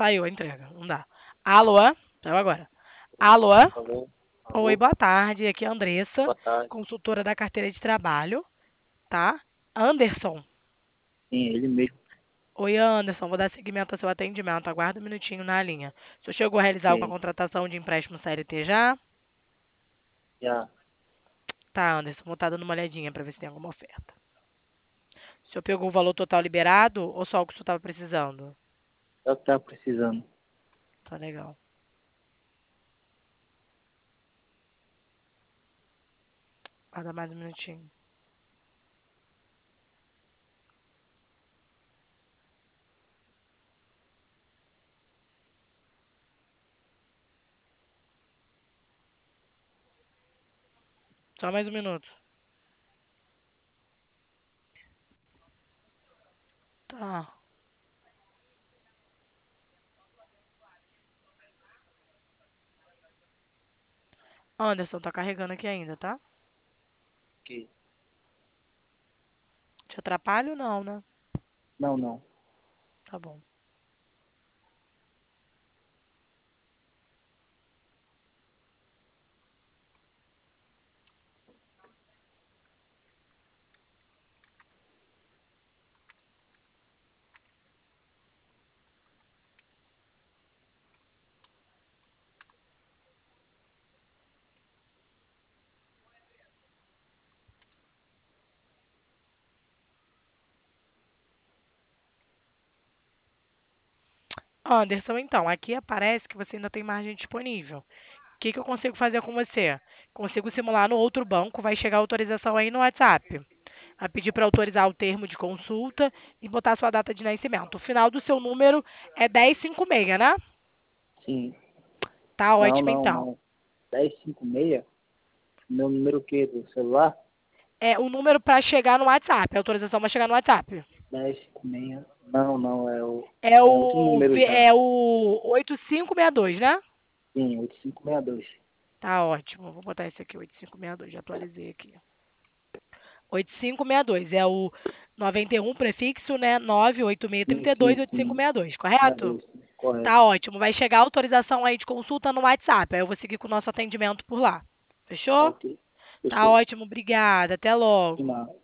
saiu a entrega. Não dá. Alô? Saiu agora. Alô? Alô? Oi, Alô? boa tarde. Aqui é a Andressa, Boa tarde. consultora da carteira de trabalho, tá? Anderson. Sim, ele mesmo. Oi, Anderson. Vou dar seguimento ao seu atendimento. Aguarda um minutinho na linha. O senhor chegou a realizar alguma Ok. contratação de empréstimo CLT já? Já. Tá, Anderson. Vou estar dando uma olhadinha para ver se tem alguma oferta. O senhor pegou o valor total liberado ou só o que o senhor estava precisando? É o que tá precisando. Tá legal. Aguarda mais um minutinho. Só mais um minuto. Tá. Anderson, tá carregando aqui ainda, tá? Ok. Te atrapalho não, né? Não, não. Tá bom. Anderson, então, aqui aparece que você ainda tem margem disponível. O que eu consigo fazer com você? Consigo simular no outro banco, vai chegar a autorização aí no WhatsApp. Vai pedir para autorizar o termo de consulta e botar sua data de nascimento. O final do seu número é 1056, né? Sim. Tá Não, ótimo, não, então. não. 1056. Meu número o quê? Do celular? É o número para chegar no WhatsApp. A autorização vai chegar no WhatsApp. 1056. Não, não. É É outro o, número já. é o 8562, né? Sim, 8562. Tá ótimo. Vou botar esse aqui, 8562. Já atualizei aqui. 8562. É o 91 prefixo, né? Sim, 98632 sim, sim. 8562, correto? 62. Correto. Tá ótimo. Vai chegar a autorização aí de consulta no WhatsApp. Aí eu vou seguir com o nosso atendimento por lá. Tá Fechou? ok. Tá Fechou. ótimo. Obrigada. Até De logo. nada.